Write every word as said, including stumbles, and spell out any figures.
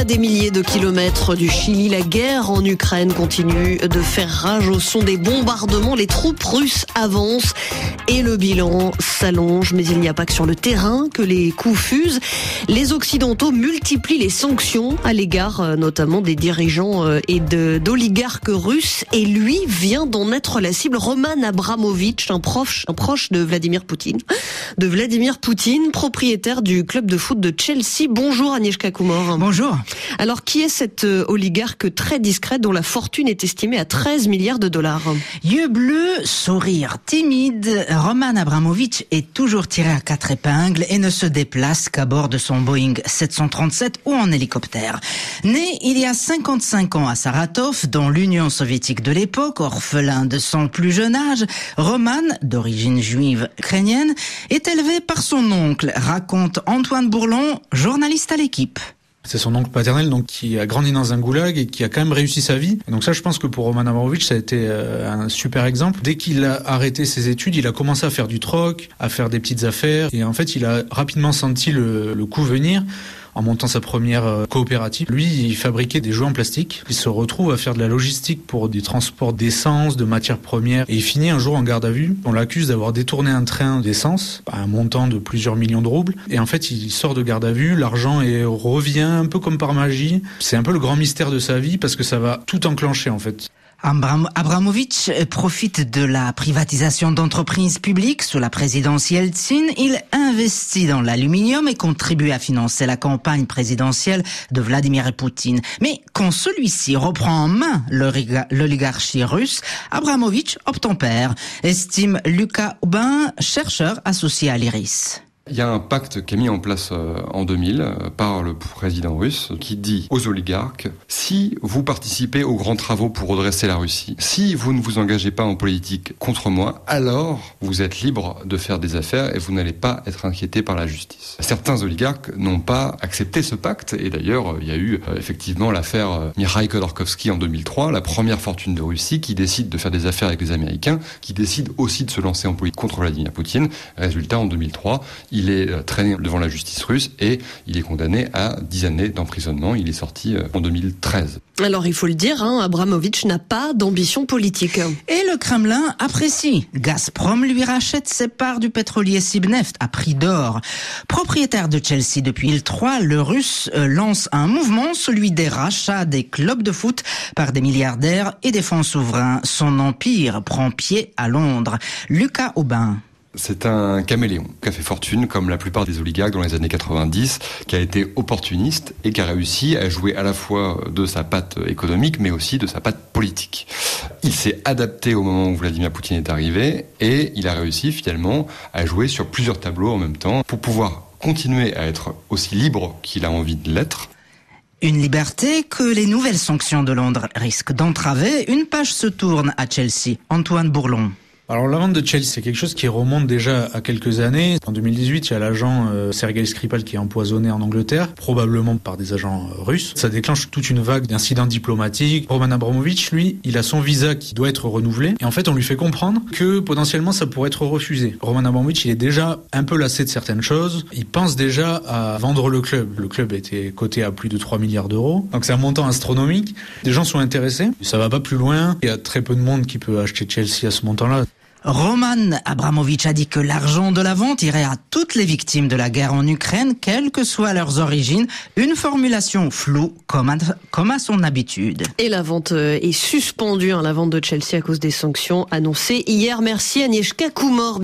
des milliers de kilomètres du Chili, la guerre en Ukraine continue de faire rage au son des bombardements. Les troupes russes avancent et le bilan s'allonge. Mais il n'y a pas que sur le terrain que les coups fusent. Les Occidentaux multiplient les sanctions à l'égard notamment des dirigeants et de, d'oligarques russes. Et lui vient d'en être la cible. Roman Abramovich, un proche, un proche de Vladimir Poutine. De Vladimir Poutine, propriétaire du club de foot de Chelsea. Bonjour Agnieszka Kumor. Bonjour. Alors qui est cet oligarque très discret dont la fortune est estimée à treize milliards de dollars? Yeux bleus, sourire timide, Roman Abramovich est toujours tiré à quatre épingles et ne se déplace qu'à bord de son Boeing sept cent trente-sept ou en hélicoptère. Né il y a cinquante-cinq ans à Saratov, dans l'Union soviétique de l'époque, orphelin de son plus jeune âge, Roman, d'origine juive ukrainienne, est élevé par son oncle, raconte Antoine Bourlon, journaliste à l'Équipe. C'est son oncle paternel donc qui a grandi dans un goulag et qui a quand même réussi sa vie. Et donc ça, je pense que pour Roman Abramovich, ça a été euh, un super exemple. Dès qu'il a arrêté ses études, il a commencé à faire du troc, à faire des petites affaires. Et en fait, il a rapidement senti le, le coup venir en montant sa première euh, coopérative. Lui, il fabriquait des jouets en plastique. Il se retrouve à faire de la logistique pour des transports d'essence, de matières premières. Et il finit un jour en garde à vue. On l'accuse d'avoir détourné un train d'essence à un montant de plusieurs millions de roubles. Et en fait, il sort de garde à vue. L'argent est, revient un peu comme par magie. C'est un peu le grand mystère de sa vie parce que ça va tout enclencher en fait. Abram- Abramovich profite de la privatisation d'entreprises publiques sous la présidence Yeltsin. Il investit dans l'aluminium et contribue à financer la campagne présidentielle de Vladimir Poutine. Mais quand celui-ci reprend en main l'oligarchie russe, Abramovich obtempère, estime Lucas Aubin, chercheur associé à l'I R I S. Il y a un pacte qui est mis en place en deux mille par le président russe qui dit aux oligarques: si vous participez aux grands travaux pour redresser la Russie, si vous ne vous engagez pas en politique contre moi, alors vous êtes libre de faire des affaires et vous n'allez pas être inquiété par la justice. Certains oligarques n'ont pas accepté ce pacte et d'ailleurs il y a eu effectivement l'affaire Mikhail Khodorkovsky en deux mille trois, la première fortune de Russie qui décide de faire des affaires avec les Américains, qui décide aussi de se lancer en politique contre Vladimir Poutine. Résultat, en deux mille trois, il est traîné devant la justice russe et il est condamné à dix années d'emprisonnement. Il est sorti en deux mille treize. Alors il faut le dire, hein, Abramovich n'a pas d'ambition politique. Et le Kremlin apprécie. Gazprom lui rachète ses parts du pétrolier Sibneft à prix d'or. Propriétaire de Chelsea depuis le trois, le Russe lance un mouvement, celui des rachats des clubs de foot par des milliardaires et des fonds souverains. Son empire prend pied à Londres. Lucas Aubin. C'est un caméléon qui a fait fortune, comme la plupart des oligarques dans les années quatre-vingt-dix, qui a été opportuniste et qui a réussi à jouer à la fois de sa patte économique, mais aussi de sa patte politique. Il s'est adapté au moment où Vladimir Poutine est arrivé et il a réussi finalement à jouer sur plusieurs tableaux en même temps pour pouvoir continuer à être aussi libre qu'il a envie de l'être. Une liberté que les nouvelles sanctions de Londres risquent d'entraver. Une page se tourne à Chelsea. Antoine Bourlon. Alors la vente de Chelsea, c'est quelque chose qui remonte déjà à quelques années. En deux mille dix-huit, il y a l'agent euh, Sergei Skripal qui est empoisonné en Angleterre, probablement par des agents euh, russes. Ça déclenche toute une vague d'incidents diplomatiques. Roman Abramovich, lui, il a son visa qui doit être renouvelé. Et en fait, on lui fait comprendre que potentiellement ça pourrait être refusé. Roman Abramovich, il est déjà un peu lassé de certaines choses. Il pense déjà à vendre le club. Le club était coté à plus de trois milliards d'euros. Donc c'est un montant astronomique. Des gens sont intéressés. Ça va pas plus loin. Il y a très peu de monde qui peut acheter Chelsea à ce montant-là. Roman Abramovich a dit que l'argent de la vente irait à toutes les victimes de la guerre en Ukraine, quelles que soient leurs origines. Une formulation floue, comme à, comme à son habitude. Et la vente est suspendue, hein, la vente de Chelsea à cause des sanctions annoncées hier. Merci Agnieszka Kumor.